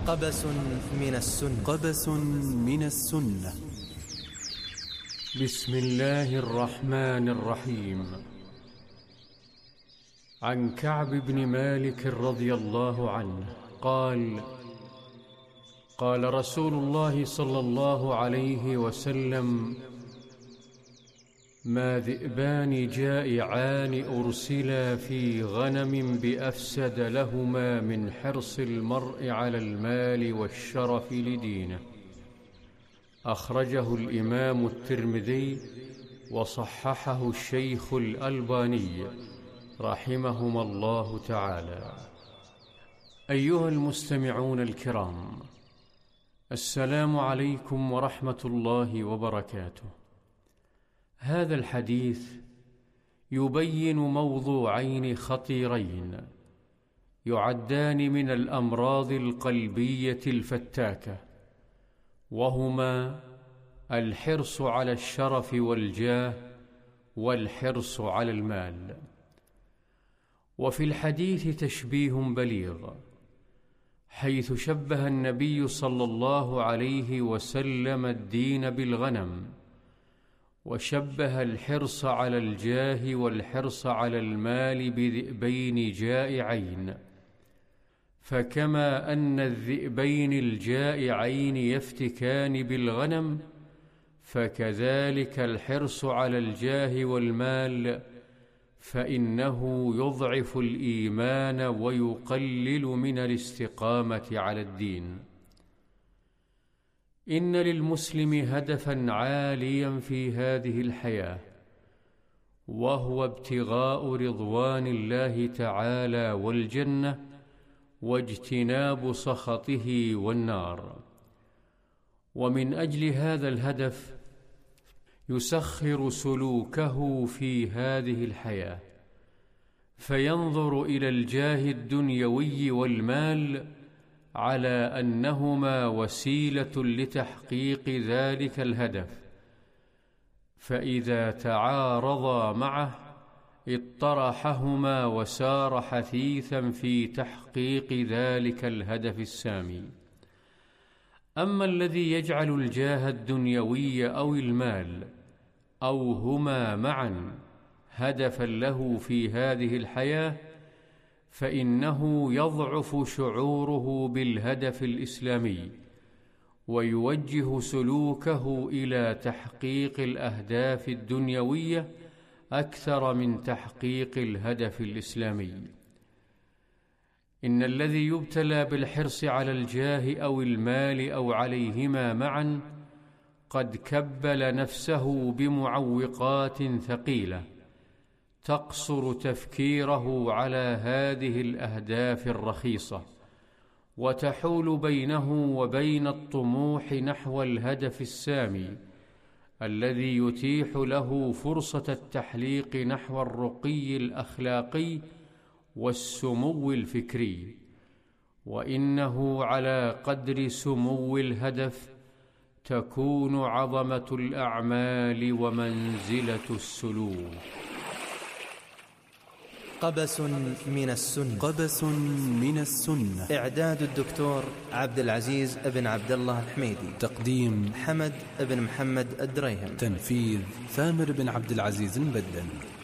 قبس من السنة. قبس من السنة. بسم الله الرحمن الرحيم. عن كعب بن مالك رضي الله عنه قال: قال رسول الله صلى الله عليه وسلم: ما ذئبان جائعان أرسلا في غنم بأفسد لهما من حرص المرء على المال والشرف لدينه. أخرجه الإمام الترمذي وصححه الشيخ الألباني رحمهما الله تعالى. أيها المستمعون الكرام، السلام عليكم ورحمة الله وبركاته. هذا الحديث يبين موضوعين خطيرين يعدان من الأمراض القلبية الفتاكة، وهما الحرص على الشرف والجاه والحرص على المال. وفي الحديث تشبيه بليغ، حيث شبه النبي صلى الله عليه وسلم الدين بالغنم، وشبه الحرص على الجاه والحرص على المال بذئبين جائعين. فكما أن الذئبين الجائعين يفتكان بالغنم، فكذلك الحرص على الجاه والمال فإنه يضعف الإيمان ويقلل من الاستقامة على الدين. إن للمسلم هدفا عاليا في هذه الحياة، وهو ابتغاء رضوان الله تعالى والجنة، واجتناب سخطه والنار. ومن أجل هذا الهدف يسخر سلوكه في هذه الحياة، فينظر إلى الجاه الدنيوي والمال على أنهما وسيلة لتحقيق ذلك الهدف، فإذا تعارضا معه اطرحهما وسار حثيثا في تحقيق ذلك الهدف السامي. أما الذي يجعل الجاه الدنيوي أو المال أو هما معا هدفا له في هذه الحياة، فإنه يضعف شعوره بالهدف الإسلامي، ويوجه سلوكه إلى تحقيق الأهداف الدنيوية أكثر من تحقيق الهدف الإسلامي. إن الذي يبتلى بالحرص على الجاه أو المال أو عليهما معا قد كبل نفسه بمعوقات ثقيلة تقصر تفكيره على هذه الأهداف الرخيصة، وتحول بينه وبين الطموح نحو الهدف السامي الذي يتيح له فرصة التحليق نحو الرقي الأخلاقي والسمو الفكري. وإنه على قدر سمو الهدف تكون عظمة الأعمال ومنزلة السلوك. قبس من السنة. قبس من السنة. إعداد الدكتور عبد العزيز بن عبد الله الحميدي. تقديم حمد بن محمد الدريهم. تنفيذ ثامر بن عبد العزيز المبدل.